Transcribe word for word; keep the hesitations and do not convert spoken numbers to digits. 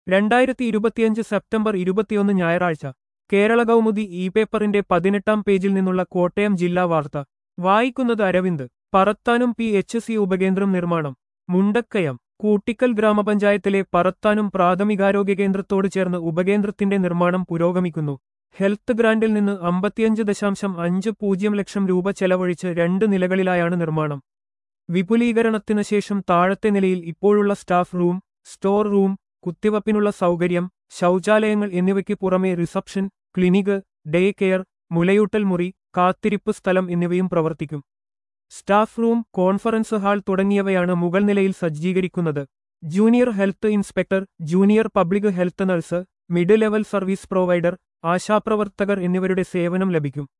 രണ്ടായിരത്തി ഇരുപത്തിയഞ്ച് സെപ്റ്റംബർ ഇരുപത്തിയൊന്ന് ഞായറാഴ്ച കേരള കൗമുദി ഇ പേപ്പറിന്റെ പതിനെട്ടാം പേജിൽ നിന്നുള്ള കോട്ടയം ജില്ലാ വാർത്ത വായിക്കുന്നത് അരവിന്ദ്. പറത്താനും പി എച്ച് സി ഉപകേന്ദ്രം നിർമ്മാണം. മുണ്ടക്കയം കൂട്ടിക്കൽ ഗ്രാമപഞ്ചായത്തിലെ പറത്താനും പ്രാഥമികാരോഗ്യ കേന്ദ്രത്തോട് ചേർന്ന് ഉപകേന്ദ്രത്തിന്റെ നിർമ്മാണം പുരോഗമിക്കുന്നു. ഹെൽത്ത് ഗ്രാന്റിൽ നിന്ന് അമ്പത്തിയഞ്ച് ദശാംശം അഞ്ച് പൂജ്യം ലക്ഷം രൂപ ചെലവഴിച്ച് രണ്ട് നിലകളിലായാണ് നിർമ്മാണം. വിപുലീകരണത്തിനു ശേഷം താഴത്തെ നിലയിൽ ഇപ്പോഴുള്ള സ്റ്റാഫ് റൂം, സ്റ്റോർ റൂം, കുത്തിവപ്പിനുള്ള സൗകര്യം, ശൗചാലയങ്ങൾ എന്നിവയ്ക്ക് പുറമെ റിസപ്ഷൻ, ക്ലിനിക്, ഡേ കെയർ, മുലയൂട്ടൽ മുറി, കാത്തിരിപ്പ് സ്ഥലം എന്നിവയും പ്രവർത്തിക്കും. സ്റ്റാഫ് റൂം, കോൺഫറൻസ് ഹാൾ തുടങ്ങിയവയാണ് മുകൾ നിലയിൽ സജ്ജീകരിക്കുന്നത്. Junior health inspector, junior public health nurse, mid level service provider, ആശാപ്രവർത്തകർ എന്നിവരുടെ സേവനം ലഭിക്കും.